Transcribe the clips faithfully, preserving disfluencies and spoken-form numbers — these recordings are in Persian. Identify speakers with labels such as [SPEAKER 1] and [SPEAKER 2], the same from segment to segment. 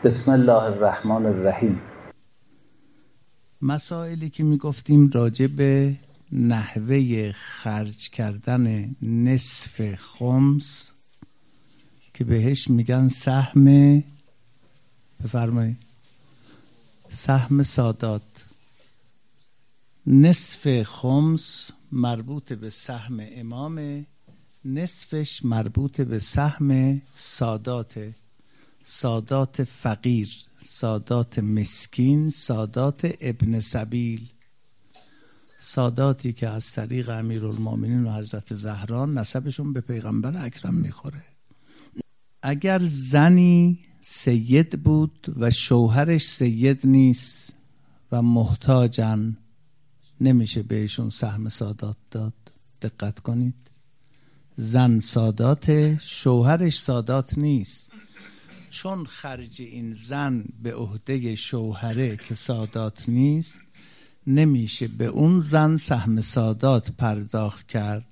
[SPEAKER 1] بسم الله الرحمن الرحیم.
[SPEAKER 2] مسائلی که میگفتیم راجع به نحوه خرج کردن نصف خمس که بهش میگن سهم، بفرمایید، سهم سادات. نصف خمس مربوط به سهم امامه، نصفش مربوط به سهم ساداته، سادات فقیر، سادات مسکین، سادات ابن سبیل، ساداتی که از طریق امیرالمومنین و حضرت زهرا نسبشون به پیغمبر اکرم میخوره. اگر زنی سید بود و شوهرش سید نیست و محتاجن، نمیشه بهشون سهم سادات داد. دقت کنید، زن سادات، شوهرش سادات نیست. چون خرج این زن به عهده شوهره که سادات نیست، نمیشه به اون زن سهم سادات پرداخت کرد،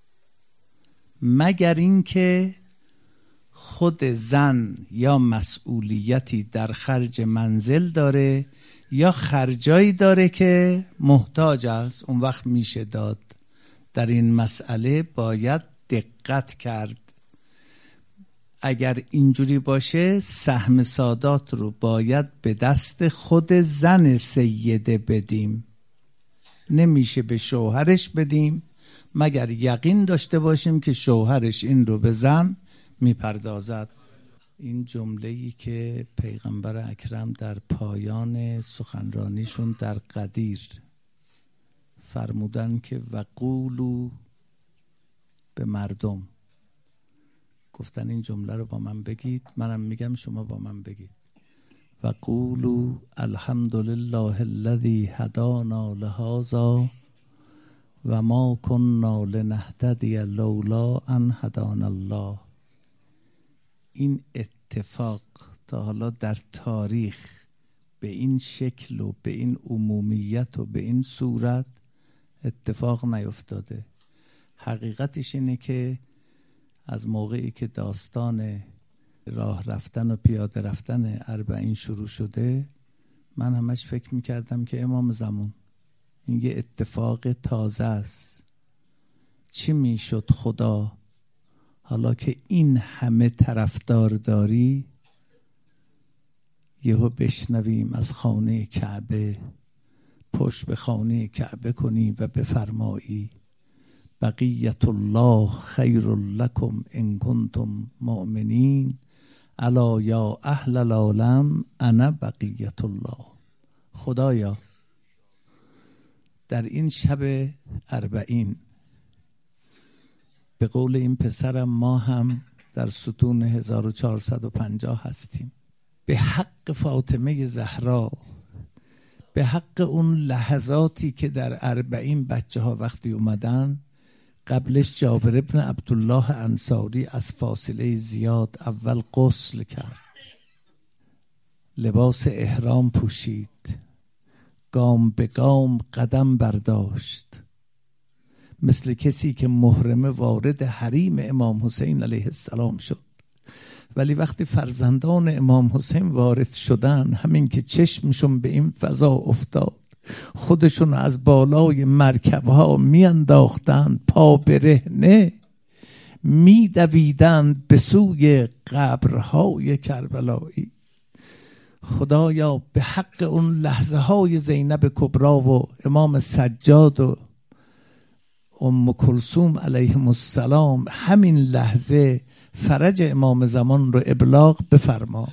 [SPEAKER 2] مگر اینکه خود زن یا مسئولیتی در خرج منزل داره یا خرجایی داره که محتاج است، اون وقت میشه داد. در این مسئله باید دقت کرد. اگر اینجوری باشه سهم سادات رو باید به دست خود زن سیده بدیم، نمیشه به شوهرش بدیم مگر یقین داشته باشیم که شوهرش این رو به زن میپردازد. این جمله‌ای که پیغمبر اکرم در پایان سخنرانیشون در قدیر فرمودن که وقولو به مردم، گفتن این جمله رو با من بگید، منم میگم شما با من بگید. وقولو الحمدلله الذی هدانا لهذا و ما كنا لنهتدی لولا ان هدانا الله. این اتفاق تا حالا در تاریخ به این شکل و به این عمومیت و به این صورت اتفاق نیفتاده. حقیقتش اینه که از موقعی که داستان راه رفتن و پیاده رفتن اربعین شروع شده، من همش فکر میکردم که امام زمان این یه اتفاق تازه است. چی میشد خدا حالا که این همه طرفدار داری، یهو بشنویم از خانه کعبه پشت به خانه کعبه کنی و بفرمایی بقیت الله خیر لکم ان کنتم مؤمنین الا یا اهل العالم انا بقیت الله. خدایا در این شب اربعین به قول این پسرم ما هم در ستون هزار و چهارصد و پنجاه هستیم. به حق فاطمه زهرا، به حق اون لحظاتی که در اربعین بچه ها وقتی اومدن، قبلش جابر ابن عبدالله انصاری از فاصله زیاد اول غسل کرد، لباس احرام پوشید، گام به گام قدم برداشت، مثل کسی که محرمه وارد حریم امام حسین علیه السلام شد. ولی وقتی فرزندان امام حسین وارد شدن، همین که چشمشون به این فضا افتاد، خودشون از بالای مرکبها میانداختند، پا برهنه میدویدند به سوی قبرهای کربلایی. خدایا به حق اون لحظه های زینب کبرا و امام سجاد و ام کلثوم علیهم السلام، همین لحظه فرج امام زمان رو ابلاغ بفرما.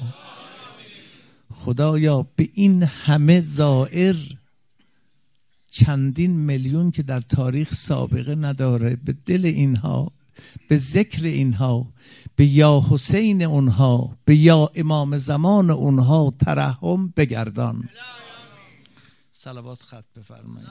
[SPEAKER 2] خدایا به این همه زائر، چندین میلیون که در تاریخ سابقه نداره، به دل اینها، به ذکر اینها، به یا حسین اونها، به یا امام زمان اونها ترحم بگردان. صلوات خط بفرمایید.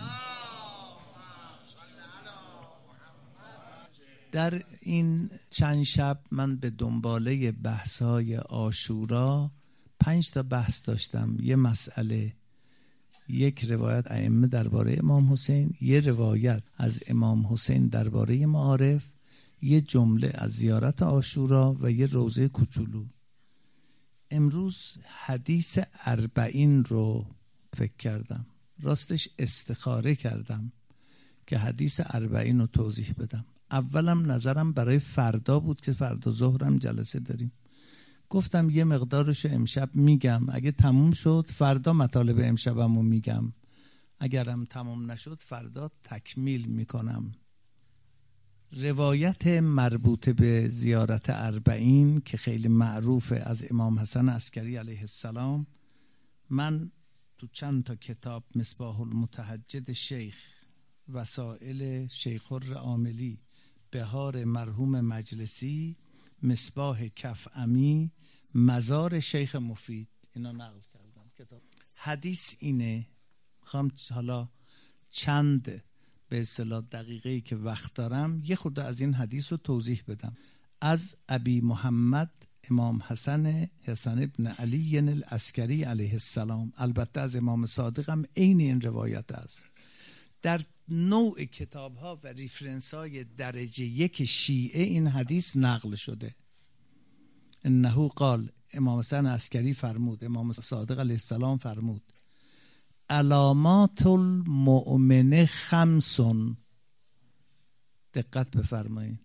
[SPEAKER 2] در این چند شب من به دنباله بحث‌های عاشورا پنج تا بحث داشتم. یه مسئله، یک روایت ائمه درباره امام حسین، یه روایت از امام حسین درباره معارف، یه جمله از زیارت عاشورا و یه روزه کوچولو. امروز حدیث اربعین رو فکر کردم، راستش استخاره کردم که حدیث اربعین رو توضیح بدم. اولم نظرم برای فردا بود که فردا ظهرم جلسه داریم، گفتم یه مقدارش امشب میگم، اگه تموم شد فردا مطالب امشبم رو میگم، اگرم تموم نشد فردا تکمیل میکنم. روایت مربوط به زیارت اربعین که خیلی معروفه از امام حسن عسکری علیه السلام، من تو چند تا کتاب، مصباح المتهجد شیخ، وسائل شیخ الرعاملی، بهار مرحوم مجلسی، مصباح کفعمی، مزار شیخ مفید، اینا نقل کردم کتاب. حدیث اینه، میخوام حالا چند به اصطلاح دقیقه‌ای که وقت دارم یه خود از این حدیث رو توضیح بدم. از ابی محمد امام حسن حسن ابن علی العسکری علیه السلام، البته از امام صادق هم عین این روایت است. در نوع کتاب ها و ریفرنس های درجه یک شیعه این حدیث نقل شده. انه قال، امام حسن عسکری فرمود، امام صادق علیه السلام فرمود، علامات المؤمن خمسون. دقت بفرمایید،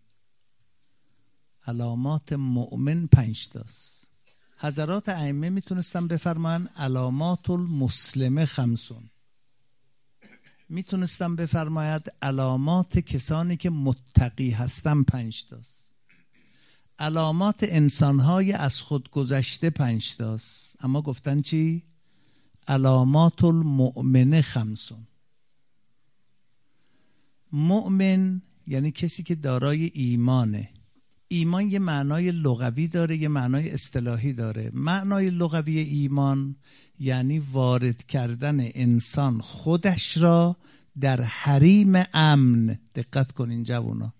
[SPEAKER 2] علامات مؤمن پنج تاست. حضرات ائمه میتونستن بفرمایند علامات المسلم خمسون، میتونستن بفرماید علامات کسانی که متقی هستن پنج تاست، علامات انسانهای از خود گذشته پنج تاست، اما گفتن چی؟ علامات المؤمن خمسون. مؤمن یعنی کسی که دارای ایمانه. ایمان یه معنای لغوی داره، یه معنای اصطلاحی داره. معنای لغوی ایمان یعنی وارد کردن انسان خودش را در حریم امن. دقت کنین جوونا،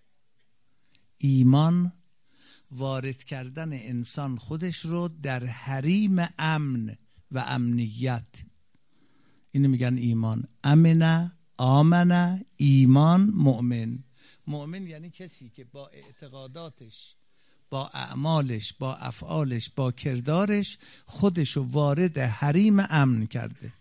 [SPEAKER 2] ایمان وارد کردن انسان خودش رو در حریم امن و امنیت، اینو میگن ایمان. امنه، آمنه، ایمان، مؤمن. مؤمن یعنی کسی که با اعتقاداتش، با اعمالش، با افعالش، با کردارش خودشو وارد حریم امن کرده.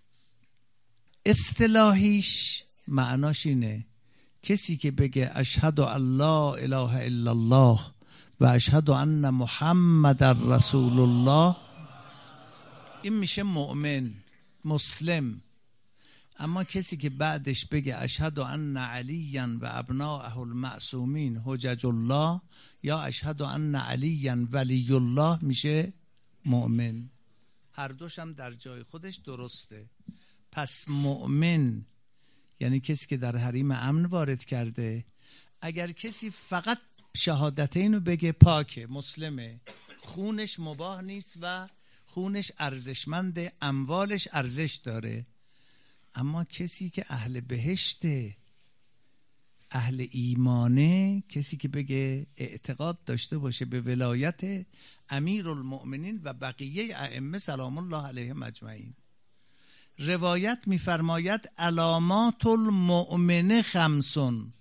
[SPEAKER 2] اصطلاحیش معناش اینه کسی که بگه اشهد ان لا اله الا الله و اشهد ان محمد رسول الله، این میشه مؤمن، مسلم. اما کسی که بعدش بگه اشهد ان علیا و ابناءه المعصومین حجج الله یا اشهد ان علیا ولی الله، میشه مؤمن. هر دوش هم در جای خودش درسته. پس مؤمن یعنی کسی که در حریم امن وارد کرده. اگر کسی فقط شهادتین رو بگه پاکه، مسلمه، خونش مباح نیست و خونش ارزشمنده، اموالش ارزش داره. اما کسی که اهل بهشته، اهل ایمانه، کسی که بگه اعتقاد داشته باشه به ولایت امیرالمؤمنین و بقیه ائمه سلام الله علیهم اجمعین. روایت میفرماید علامات المؤمن خمسون،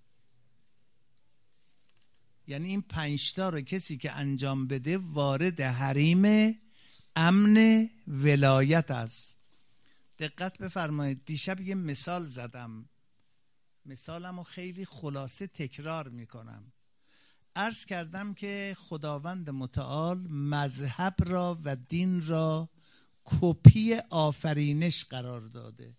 [SPEAKER 2] یعنی این پنجتا رو کسی که انجام بده وارد حریم امن ولایت است. دقت بفرمایید، دیشب یه مثال زدم، مثالمو خیلی خلاصه تکرار میکنم. عرض کردم که خداوند متعال مذهب را و دین را کپی آفرینش قرار داده.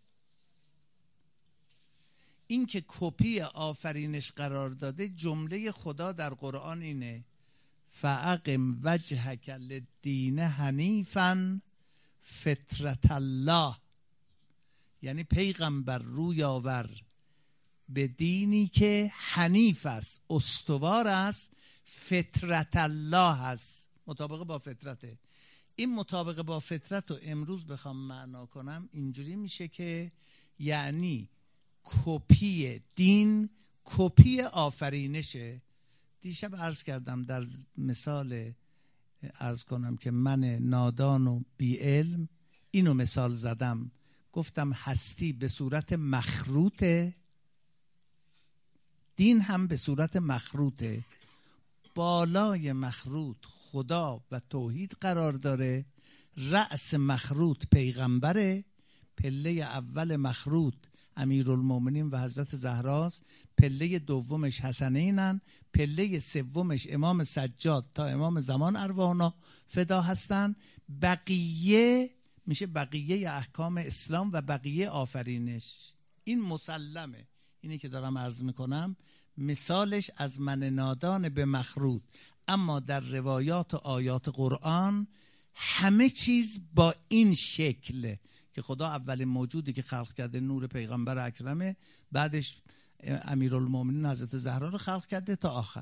[SPEAKER 2] این که کپی آفرینش قرار داده، جمله خدا در قرآن اینه فاقم وجهک للدین حنیفا فطرت الله، یعنی پیغمبر روی آور به دینی که حنیف است، استوار است، فطرت الله است، مطابق با فطرته. این مطابق با فطرت رو امروز بخوام معنا کنم اینجوری میشه که یعنی کپی دین، کپی آفرینشه. دیشب عرض کردم در مثال، عرض کنم که من نادان و بی علم اینو مثال زدم، گفتم هستی به صورت مخروطه، دین هم به صورت مخروطه، بالای مخروط خدا و توحید قرار داره، رأس مخروط پیغمبره، پله اول مخروط امیرالمومنین و حضرت زهراست، پله دومش حسنینن، پله سومش امام سجاد تا امام زمان ارواحنا فدا هستن. بقیه میشه بقیه احکام اسلام و بقیه آفرینش. این مسلمه، اینی که دارم عرض میکنم مثالش از من نادان به مخروط. اما در روایات و آیات قرآن همه چیز با این شکل که خدا اولین موجودی که خلق کرده نور پیغمبر اکرمه، بعدش امیرالمومنین حضرت زهرا رو خلق کرده تا آخر.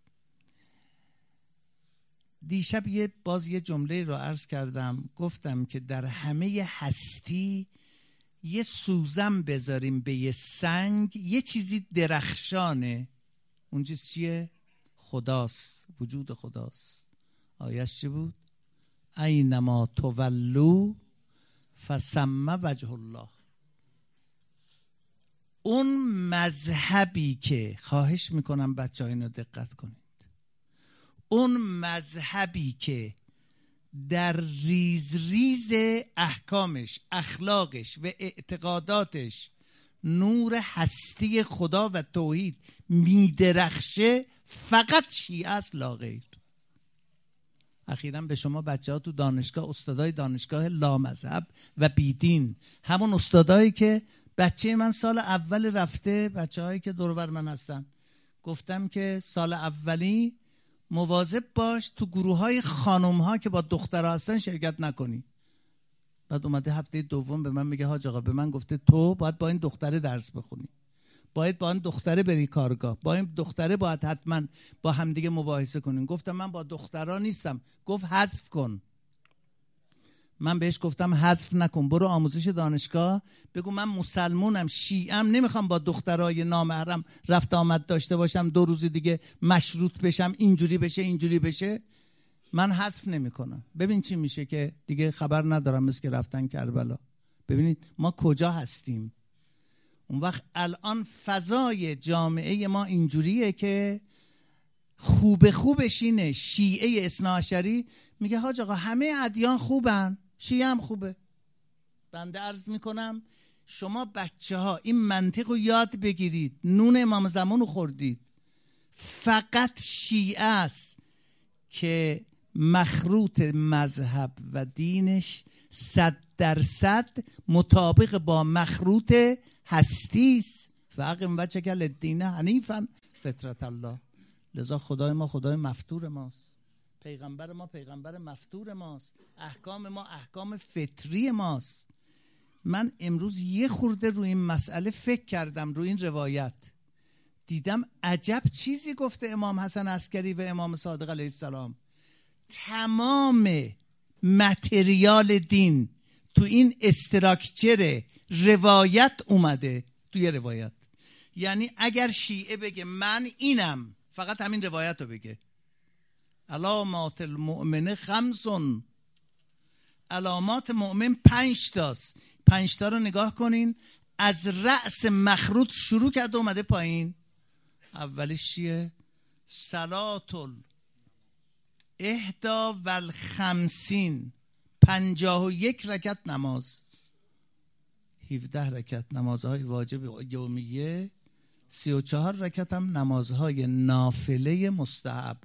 [SPEAKER 2] دیشب یه باز یه جمله رو عرض کردم، گفتم که در همه هستی یه سوزن بذاریم به یه سنگ، یه چیزی درخشانه، اون چیز چیه؟ خداست، وجود خداست. آیش چی بود؟ اینما تولو فثم وجه الله. اون مذهبی که، خواهش میکنم بچه ها اینو دقت کنید، اون مذهبی که در ریز ریز احکامش، اخلاقش و اعتقاداتش نور هستی خدا و توحید میدرخشه، فقط شیعه است، لا غیر. اخیراً به شما بچه ها تو دانشگاه، استادای دانشگاه لامذهب و بیدین، همون استادایی که بچه من سال اول رفته، بچه هایی که دور بر من هستن، گفتم که سال اولی مواظب باش تو گروه های خانم ها که با دخترها هستن شرکت نکنی. بعد اومده هفته دوم به من میگه حاج آقا به من گفته تو باید با این دختره درس بخونی، باید با این دختره بری کارگاه، با این دختره باید حتما با همدیگه مباحثه کنین. گفتم من با دخترها نیستم. گفت حذف کن. من بهش گفتم حذف نکن، برو آموزش دانشگاه بگو من مسلمونم، شیعم، نمیخوام با دخترای نامحرم رفت آمد داشته باشم، دو روز دیگه مشروط بشم، اینجوری بشه اینجوری بشه. من حذف نمیکنم. ببین چی میشه که دیگه خبر ندارم، مثل که رفتن کربلا. ببینید ما کجا هستیم. اون وقت الان فضای جامعه ما اینجوریه که خوب خوبش اینه، شیعه اثناعشری میگه حاج آقا همه ادیان خوبن، شیعه هم خوبه. بنده عرض میکنم شما بچه ها این منطق رو یاد بگیرید، نون امام زمان رو خوردید. فقط شیعه است که مخروط مذهب و دینش صد درصد مطابق با مخروط هستی است. فاقم وجهک للدین حنیفا فطرت الله. لذا خدای ما خدای مفتور ماست، پیغمبر ما پیغمبر مفتور ماست، احکام ما احکام فطری ماست. من امروز یه خورده روی این مسئله فکر کردم، روی این روایت دیدم عجب چیزی گفته امام حسن عسکری و امام صادق علیه السلام. تمام متریال دین تو این استراکچر روایت اومده، توی روایت. یعنی اگر شیعه بگه من اینم، فقط همین روایت رو بگه. علامات المؤمن خمسون، علامات مؤمن پنج تاست. پنج تا رو نگاه کنین، از رأس مخروط شروع کرده اومده پایین. اولیش چیه؟ صلات الاحدا و الخمسین، پنجاه و یک رکعت نماز، هفده رکعت نمازهای واجب یومیه، سی و چهار رکعت هم نمازهای نافله مستحب.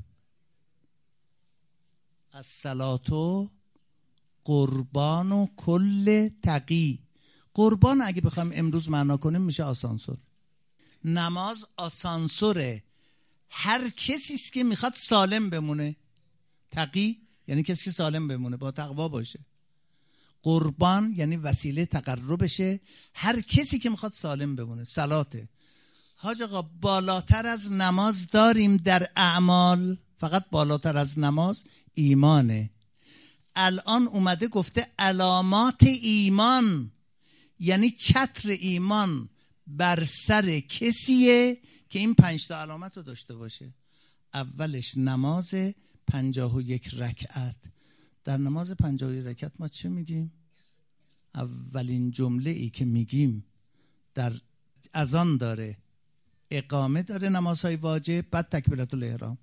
[SPEAKER 2] از صلاتو قربان و کل تقی. قربان اگه بخوایم امروز معنا کنیم میشه آسانسور. نماز آسانسوره هر کسی است که میخواد سالم بمونه. تقی یعنی کسی که سالم بمونه، با تقوا باشه. قربان یعنی وسیله تقربشه، هر کسی که میخواد سالم بمونه. صلاته. حاج آقا بالاتر از نماز داریم در اعمال؟ فقط بالاتر از نماز ایمانه. الان اومده گفته علامات ایمان، یعنی چتر ایمان بر سر کسیه که این پنج تا علامت رو داشته باشه. اولش نماز پنجاه و یک رکعت. در نماز پنجاه و یک رکعت ما چه میگیم؟ اولین جمله ای که میگیم در اذان داره، اقامه داره، نمازهای واجب، بعد تکبیرت الاحرام.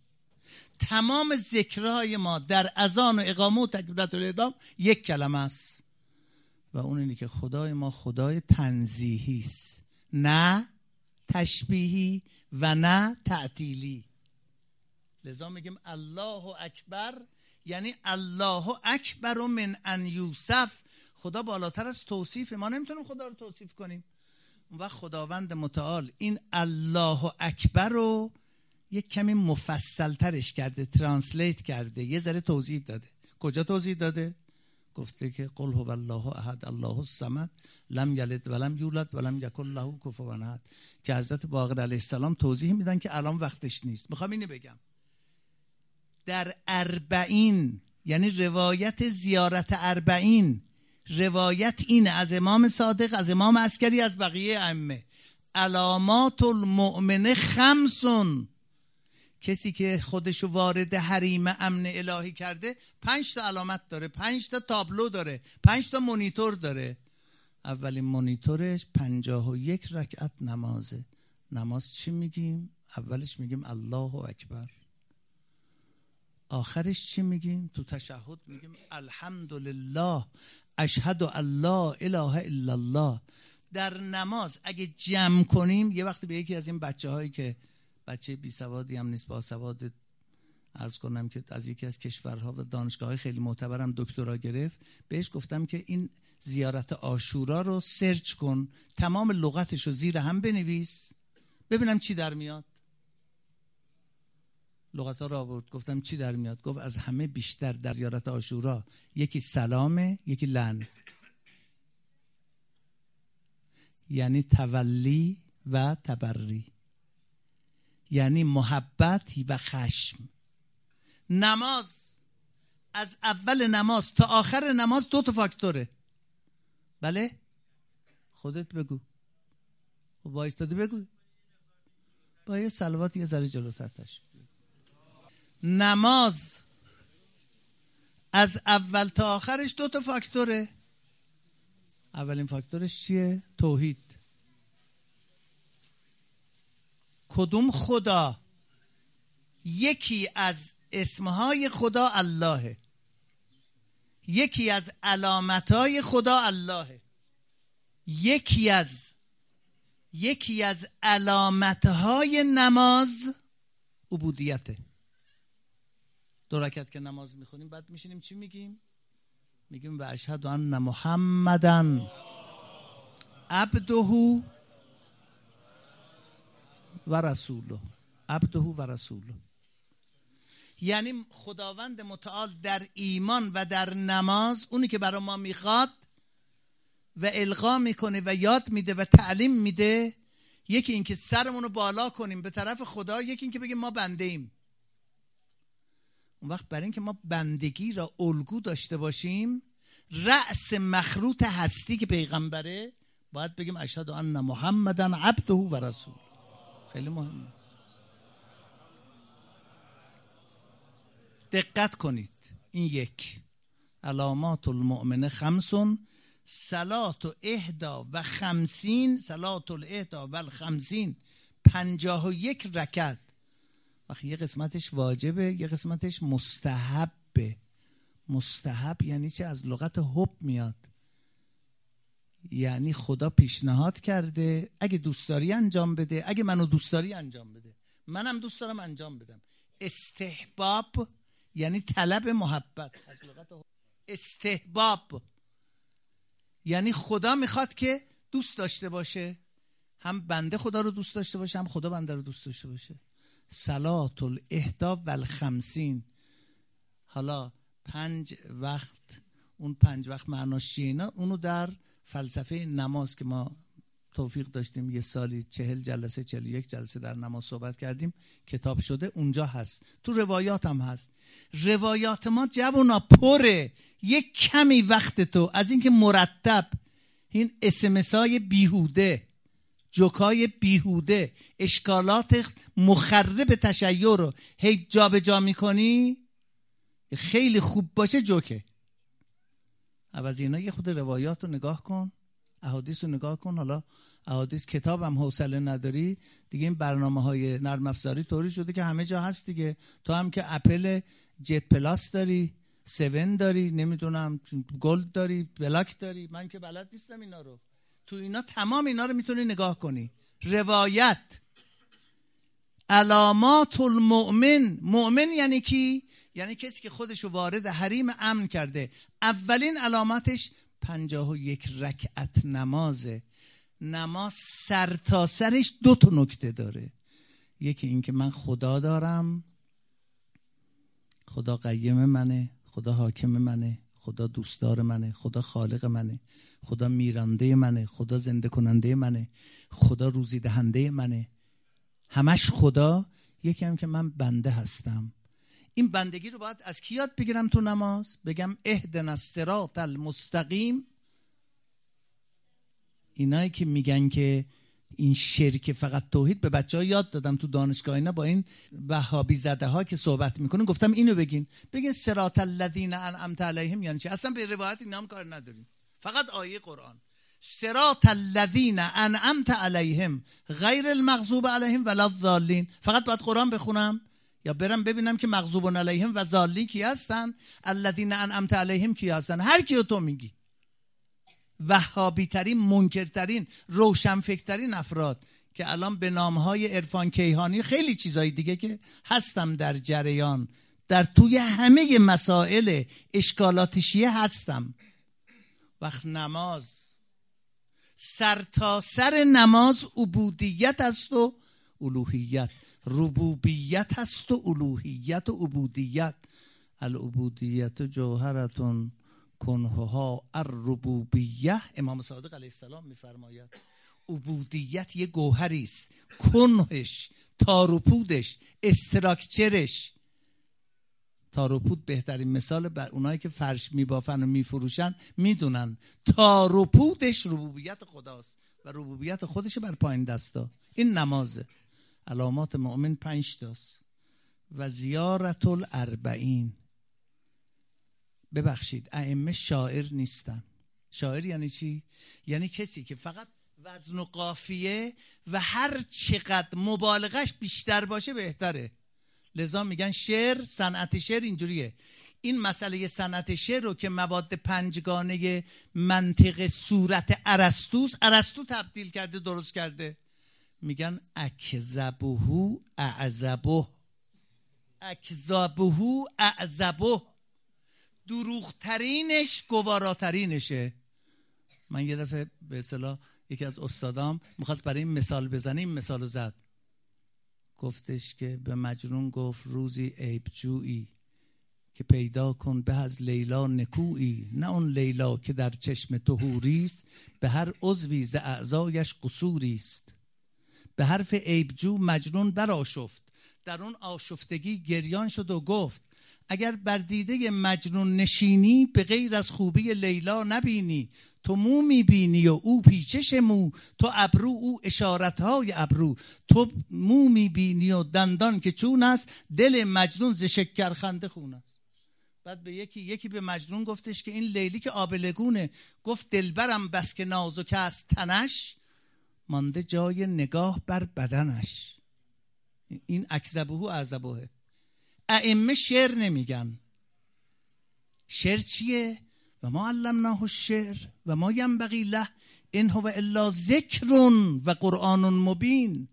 [SPEAKER 2] تمام ذکرهای ما در اذان و اقامه و تکبیرات الاحرام یک کلمه است و اون اینه که خدای ما خدای تنزیهی است، نه تشبیهی و نه تعطیلی. لذا میگیم الله اکبر، یعنی الله اکبر من ان یوصف. خدا بالاتر از توصیف، ما نمیتونیم خدا رو توصیف کنیم. اون وقت خداوند متعال این الله اکبر رو یک کمی مفصل ترش کرده، ترانسلیت کرده، یه ذره توضیح داده. کجا توضیح داده؟ گفته که قل هو الله احد الله الصمد لم یلد ولم یولد ولم یکن له کفوا احد، که حضرت باقر علیه السلام توضیح میدن که الان وقتش نیست. میخوام اینو بگم، در اربعین، یعنی روایت زیارت اربعین، روایت اینه از امام صادق، از امام عسکری، از بقیه ائمه، علامات المؤمن خمسون. کسی که خودشو وارد حریم امن الهی کرده پنج تا علامت داره، پنج تا تابلو داره، پنج تا مونیتور داره. اولین مونیتورش پنجاه و یک رکعت نمازه. نماز چی میگیم؟ اولش میگیم الله اکبر، آخرش چی میگیم؟ تو تشهد میگیم الحمدلله اشهد ان لا اله الا الله. در نماز اگه جمع کنیم، یه وقتی به یکی از این بچه هایی که بچه بی سوادی هم نیست، با سواد، عرض کنم که از یکی از کشورها و دانشگاه‌های خیلی معتبرم دکترا گرفت، بهش گفتم که این زیارت عاشورا رو سرچ کن، تمام لغتش رو زیر هم بنویس ببینم چی در میاد. لغت‌ها رو آورد، گفتم چی در میاد؟ گفت از همه بیشتر در زیارت عاشورا یکی سلامه، یکی لعن، یعنی تولی و تبری، یعنی محبت و خشم. نماز از اول نماز تا آخر نماز دو تا فاکتوره. بله؟ خودت بگو. و با ایستاده بگو. با یه صلوات یه ذره جلوتر تش. نماز از اول تا آخرش دو تا فاکتوره. اولین فاکتورش چیه؟ توحید. کدوم خدا؟ یکی از اسمهای خدا اللهه، یکی از علامتهای خدا اللهه، یکی از یکی از علامتهای نماز عبودیته. دو رکعت که نماز میخونیم بعد میشینیم چی میگیم؟ میگیم و اشهد ان محمدن عبده و رسوله. عبده و رسوله یعنی خداوند متعال در ایمان و در نماز اونی که برای ما میخواد و القا میکنه و یاد میده و تعلیم میده، یکی این که سرمون رو بالا کنیم به طرف خدا، یکی این که بگیم ما بنده ایم. اون وقت برای این که ما بندگی را الگو داشته باشیم، رأس مخروط هستی که پیغمبره، باید بگیم اشهد ان محمدن عبده و رسول. خیلی مهمه. دقت کنید، این یک. علامات المؤمن خمسون، صلات و احدا و خمسین، صلات الاحدا و الخمسین، پنجاه و یک رکعت. وقتی یه قسمتش واجبه، یه قسمتش مستحبه. مستحب یعنی چه؟ از لغت حب میاد، یعنی خدا پیشنهاد کرده اگه دوست داری انجام بده، اگه منو دوست داری انجام بده، منم دوست دارم انجام بدم. استحباب یعنی طلب محبت، از لغت حب. استحباب یعنی خدا میخواد که دوست داشته باشه، هم بنده خدا رو دوست داشته باشه، هم خدا بنده رو دوست داشته باشه. صلات الاحدا و الخمسین. حالا پنج وقت، اون پنج وقت معناش چیه؟ اینا اونو در فلسفه نماز که ما توفیق داشتیم یه سالی چهل جلسه چهل و یک جلسه در نماز صحبت کردیم، کتاب شده، اونجا هست، تو روایات هم هست. روایات ما جوونا پره. یک کمی وقت تو از اینکه مرتب این اسمسای بیهوده، جوکای بیهوده، اشکالات مخرب تشیع رو هی جا به جا میکنی، خیلی خوب باشه جوکه. عوض اینا یه خود روایات رو نگاه کن، احادیث رو نگاه کن. حالا احادیث کتابم حوصله نداری دیگه، این برنامه های نرم افزاری طوری شده که همه جا هست دیگه. تو هم که اپل جت پلاس داری، سون داری، نمیدونم گلد داری، بلاک داری، من که بلد نیستم اینا رو. تو اینا تمام اینا رو میتونی نگاه کنی. روایت علامات المؤمن. مؤمن یعنی کی؟ یعنی کسی که خودشو وارد حریم امن کرده. اولین علامتش پنجاه و یک رکعت نمازه. نماز سر تا سرش دو تا نکته داره. یکی این که من خدا دارم، خدا قیم منه، خدا حاکم منه، خدا دوستدار منه، خدا خالق منه، خدا میرنده منه، خدا زنده کننده منه، خدا روزی دهنده منه، همش خدا. یکی هم که من بنده هستم. این بندگی رو باید از کی یاد بگیرم تو نماز؟ بگم اهدنا الصراط المستقیم. اینایی که میگن که این شرک فقط توحید، به بچه ها یاد دادم تو دانشگاه اینا با این وهابی زده ها که صحبت میکنن، گفتم اینو بگین، بگین صراط الذین انعمت علیهم یعنی چی؟ اصلا به روایت اینا هم کار نداریم، فقط آیه قرآن. صراط الذین انعمت علیهم غیر المغضوب علیهم ولا الضالین. فقط باید قرآن بخونم یا برم ببینم که مغضوب علیهم و ضالین کی هستن؟ الذین انعمت علیهم کی هستن؟ هر کیو تو میگی. وهابی ترین، منکرترین، روشنفکرترین افراد که الان به نامهای عرفان کیهانی خیلی چیزای دیگه که هستم در جریان، در توی همه مسائل اشکالات شیعه هستم. وقت نماز سر تا سر نماز عبودیت است و الوهیت، ربوبیت است و الوهیت و عبودیت. العبودیت جوهرتون کنها الربوبیه. امام صادق علیه السلام میفرماید عبودیت یه گوهری است، کنهش، تار و پودش، استراکچرش. تار و پود بهترین مثال بر اونایی که فرش میبافن و میفروشن میدونن. تار و پودش ربوبیت خداست و ربوبیت خودش بر پایین دستا. این نمازه. علامات مؤمن پنج تاست. و زیارت الاربعین. ببخشید ائمه شاعر نیستن. شاعر یعنی چی؟ یعنی کسی که فقط وزن و قافیه و هر چقدر مبالغش بیشتر باشه بهتره. لذا میگن شعر، صنعت شعر اینجوریه. این مسئله صنعت شعر رو که مواد پنجگانه منطق صورت ارسطوس، ارسطو تبدیل کرده، درست کرده. میگن اکذبه اعذبه، اکذبه اعذبه، دروغترینش گواراترینشه. من یه دفعه به اصطلاح یکی از استادام میخواست برای این مثال بزنه، این مثال رو زد. گفتش که به مجنون گفت روزی عیب جویی که پیدا کن به از لیلا نکویی، نه اون لیلا که در چشم تو حوریست، به هر عضوی ز اعضایش قصوریست. به حرف عیب جو مجنون برآشفت، در اون آشفتگی گریان شد و گفت اگر بر دیده مجنون نشینی، به غیر از خوبی لیلا نبینی. تو مو میبینی و او پیچش مو، تو ابرو او اشارتهای ابرو. تو مو میبینی و دندان که چون است، دل مجنون ز شکرخنده خون است. بعد به یکی یکی به مجنون گفتش که این لیلی که آبلگونه، گفت دلبرم بس که نازک است تنش، مانده جای نگاه بر بدنش. این اکذبه اعذبه. ائمه شعر نمیگن. شعر چیه؟ و ما علمناه الشعر و ما ینبغی له ان هو الا ذکر و قرآن مبین.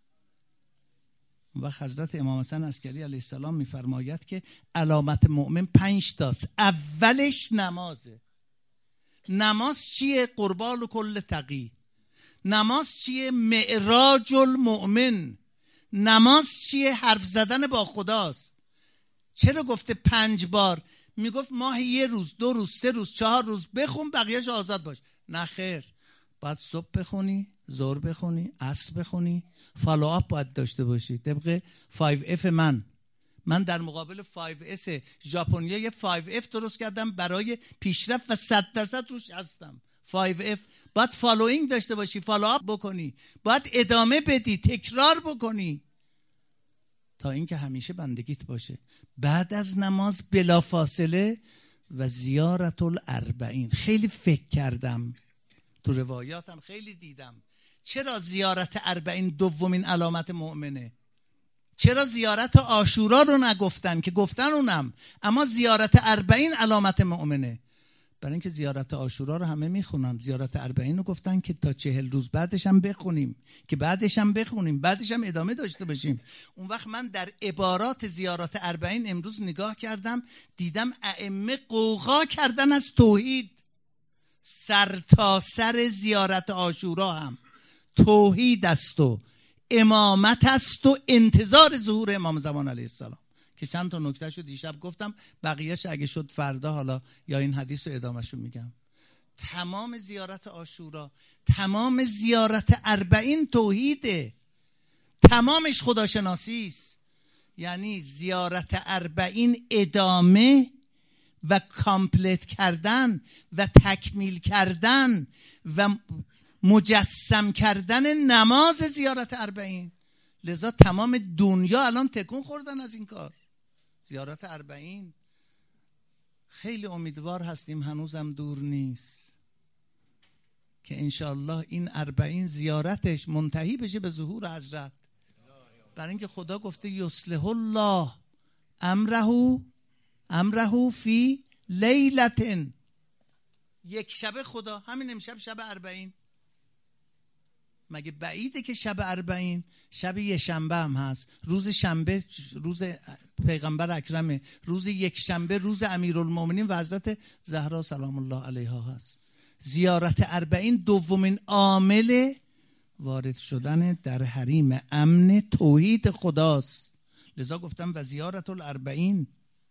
[SPEAKER 2] و حضرت امام حسن عسکری علیه السلام میفرماید که علامت مؤمن پنج تاست. اولش نمازه. نماز چیه؟ قربان کل تقی. نماز چیه؟ معراج المؤمن. نماز چیه؟ حرف زدن با خداست. چرا گفته پنج بار؟ میگفت ماهی یه روز، دو روز، سه روز، چهار روز بخون، بقیهش آزاد باش. نه خیر، باید صبح بخونی، ظهر بخونی، عصر بخونی، فالو اپ باید داشته باشی. طبق فایو اف من من در مقابل فایو اس ژاپنیا یه فایو اف درست کردم برای پیشرفت و صد درصد روش هستم. فایو اف باید فالوینگ داشته باشی، فالو اپ بکنی، باید ادامه بدی، تکرار بکنی تا اینکه همیشه بندگیت باشه. بعد از نماز بلا فاصله و زیارت الاربعین. خیلی فکر کردم تو روایاتم خیلی دیدم. چرا زیارت اربعین دومین علامت مؤمنه؟ چرا زیارت عاشورا رو نگفتن که گفتن اونم، اما زیارت اربعین علامت مؤمنه؟ برای اینکه زیارت عاشورا رو همه میخونن، زیارت اربعین رو گفتن که تا چهل روز بعدش هم بخونیم، که بعدش هم بخونیم، بعدش هم ادامه داشته باشیم. اون وقت من در عبارات زیارت اربعین امروز نگاه کردم، دیدم ائمه قوقا کردن از توحید. سر تا سر زیارت عاشورا هم توحید است و امامت است و انتظار ظهور امام زمان علیه السلام، که چند تا نکتهشو دیشب گفتم، بقیهش اگه شد فردا حالا یا این حدیث رو ادامهشو میگم. تمام زیارت عاشورا، تمام زیارت اربعین توحیده، تمامش خداشناسی است. یعنی زیارت اربعین ادامه و کامپلیت کردن و تکمیل کردن و مجسم کردن نماز زیارت اربعین. لذا تمام دنیا الان تکون خوردن از این کار. زیارت اربعین خیلی امیدوار هستیم، هنوزم دور نیست که انشاءالله این اربعین زیارتش منتهی بشه به ظهور حضرت. برای اینکه خدا گفته یصلح الله امره امره فی لیلتن، یک شب خدا، همین امشب شب اربعین. مگه بعیده که شب اربعین شب یک شنبه هم هست؟ روز شنبه روز پیغمبر اکرمه، روز یک شنبه روز امیرالمومنین و حضرت زهرا سلام الله علیها هست. زیارت اربعین دومین عامل وارد شدن در حریم امن توحید خداست. لذا گفتم و زیارت الاربعین.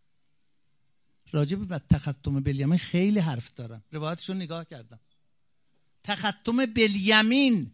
[SPEAKER 2] راجب و تختم بالیمین خیلی حرف دارم، روایتشون نگاه کردم. تختم بالیمین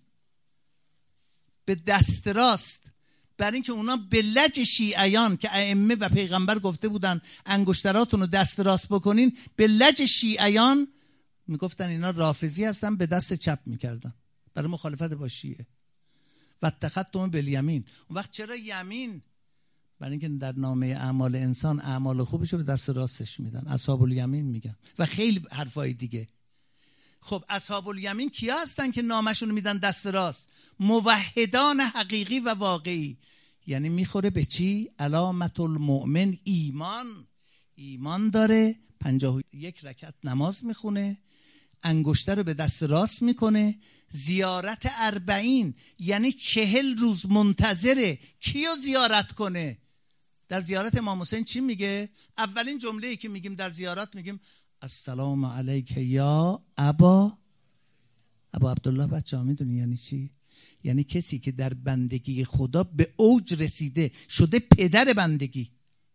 [SPEAKER 2] به دست راست، برای اینکه اونا به لج شیعیان که ائمه و پیغمبر گفته بودن انگشتراتون رو دست راست بکنین، به لج شیعیان میگفتن اینا رافضی هستن، به دست چپ میکردن برای مخالفت با شیعه. و تختم بالیمین. اون وقت چرا یمین؟ برای اینکه در نامه اعمال انسان اعمال خوبش رو به دست راستش میدن، اصحاب الیمین میگن و خیلی حرفای دیگه. خب اصحاب الیمین کیا هستن که نامشون رو میدن دست راست؟ موحدان حقیقی و واقعی. یعنی میخوره به چی؟ علامت المؤمن ایمان. ایمان داره، پنجاه و یک رکعت نماز میخونه، انگشتر رو به دست راست میکنه. زیارت اربعین یعنی چهل روز منتظره کیو زیارت کنه. در زیارت امام حسین چی میگه؟ اولین جمله‌ای که میگیم در زیارت میگیم السلام علیک یا ابا ابا عبدالله. بچه ها میدونی یعنی چی؟ یعنی کسی که در بندگی خدا به اوج رسیده، شده پدر بندگی.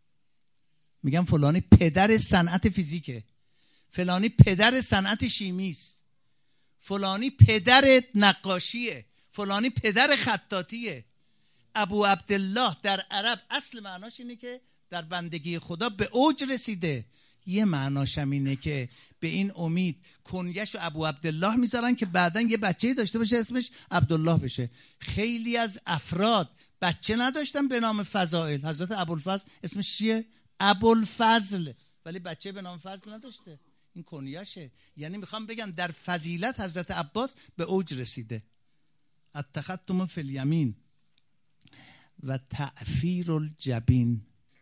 [SPEAKER 2] میگم فلانی پدر صنعت فیزیکه، فلانی پدر صنعت شیمیست، فلانی پدر نقاشیه، فلانی پدر خطاطیه. ابو عبدالله در عرب اصل معناش اینه که در بندگی خدا به اوج رسیده. یه معناش هم اینه که به این امید کنیش رو ابو عبدالله میذارن که بعداً یه بچه‌ای داشته باشه اسمش عبدالله بشه. خیلی از افراد بچه نداشتن به نام فضائل. حضرت ابوالفضل اسمش چیه؟ ابوالفضل، ولی بچه به نام فضل نداشته، این کنیشه. یعنی میخوام بگم در فضیلت حضرت عباس به اوج رسیده. التختم فی الیمین و تعفیر الجبین.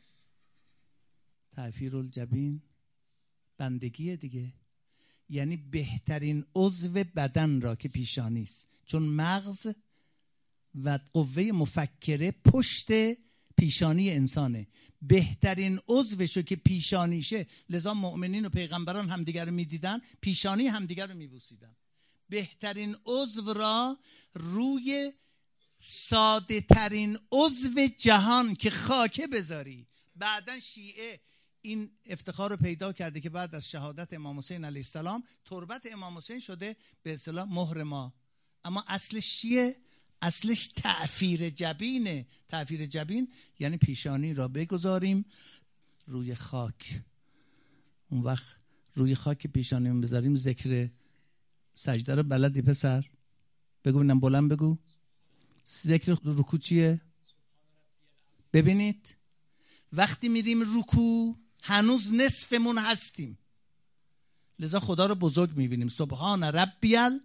[SPEAKER 2] تعفیر الجبین بندگیه دیگه، یعنی بهترین عضو بدن را که پیشانی است، چون مغز و قوه مفکره پشت پیشانی انسانه، بهترین عضوشو که پیشانیشه. لذا مؤمنین و پیغمبران همدیگر رو میدیدن، پیشانی همدیگر رو میبوسیدن. بهترین عضو را روی ساده ترین عضو جهان که خاکه بذاری. بعدن شیعه این افتخار رو پیدا کرده که بعد از شهادت امام حسین علیه السلام تربت امام حسین شده به اصطلاح مهر ما. اما اصلش چیه؟ اصلش تعفیر جبینه. تعفیر جبین یعنی پیشانی را بگذاریم روی خاک. اون وقت روی خاک پیشانی بذاریم ذکر سجده رو بلدی پسر؟ بگو ببینم، بلند بگو. ذکر رکوع چیه؟ ببینید وقتی میریم رکوع هنوز نصفمون هستیم، لذا خدا رو بزرگ میبینیم. سبحان ربی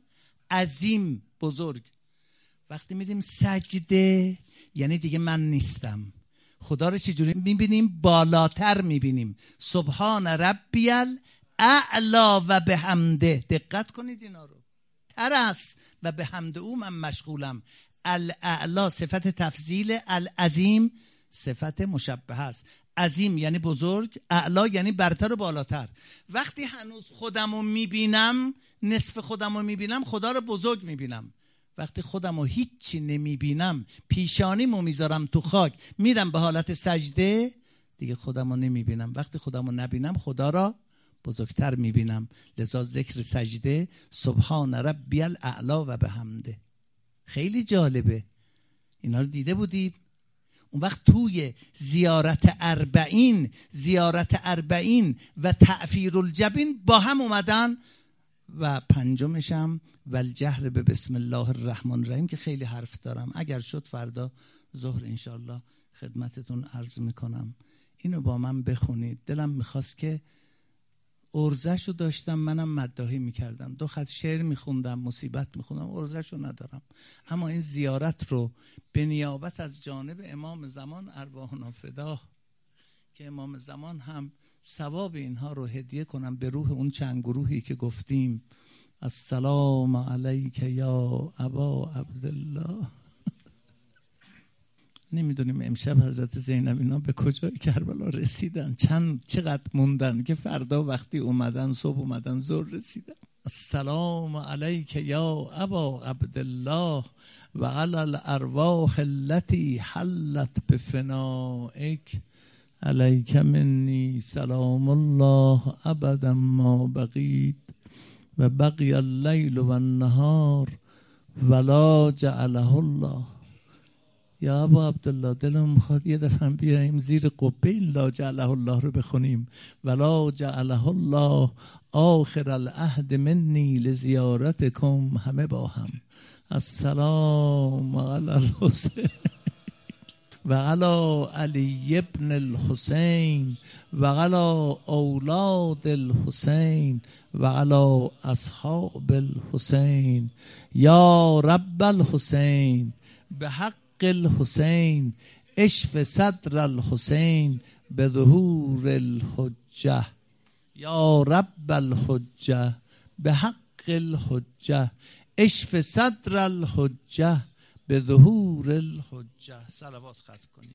[SPEAKER 2] عظیم بزرگ. وقتی میریم سجده یعنی دیگه من نیستم. خدا رو چجوری میبینیم؟ بالاتر میبینیم. سبحان ربی الاعلی و بحمده. دقت کنید اینا رو. تر است و به حمد او من مشغولم. الاعلی صفت تفضیل، العظیم صفت مشبهه است. عظیم یعنی بزرگ، اعلی یعنی برتر و بالاتر. وقتی هنوز خودم رو میبینم، نصف خودم رو میبینم، خدا رو بزرگ میبینم. وقتی خودم رو هیچی نمیبینم، پیشانیمو میذارم تو خاک، میرم به حالت سجده، دیگه خودم رو نمیبینم. وقتی خودم رو نبینم خدا را بزرگتر میبینم. لذا ذکر سجده سبحان ربی الاعلی و بحمده. خیلی جالبه. اینا رو دیده بودید؟ اون وقت توی زیارت اربعین زیارت اربعین و تعفیر الجبین با هم اومدن و پنجمشم والجهر به بسم الله الرحمن الرحیم که خیلی حرف دارم. اگر شد فردا ظهر انشالله خدمتتون عرض میکنم. اینو با من بخونید. دلم میخواست که ارزش رو داشتم، منم مداحی میکردم، دو خط شعر میخوندم، مصیبت میخوندم، ارزش رو ندارم. اما این زیارت رو به نیابت از جانب امام زمان ارواحنا فدا، که امام زمان هم ثواب اینها رو هدیه کنم به روح اون چند گروهی که گفتیم. السلام علیک یا ابا عبدالله. نمیدونیم امشب حضرت زینب اینا به کجای کربلا رسیدن، چند چقدر موندن که فردا وقتی اومدن صبح اومدن ظهر رسیدن. السلام علیک یا ابا عبدالله و علی الارواح التي حلت بفنائک علیک منی سلام الله ابدا ما بقیت و بقی اللیل و النهار ولا جعله الله. یا ابا عبدالله دلم میخواد یه دفعه بیایم زیر قبه این لا جعله الله رو بخونیم. ولا جعله الله آخر العهد منی لزیارتکم. همه با هم السلام علی الحسین و علی علی ابن الحسین و علی اولاد الحسین و علی اصحاب الحسین. یا رب الحسین به حق الحسین اشف صدر الحسین به ظهور الحجه. یا رب الحجه به حق الحجه اشف صدر الحجه به ظهور الحجه. صلوات ختم کنید.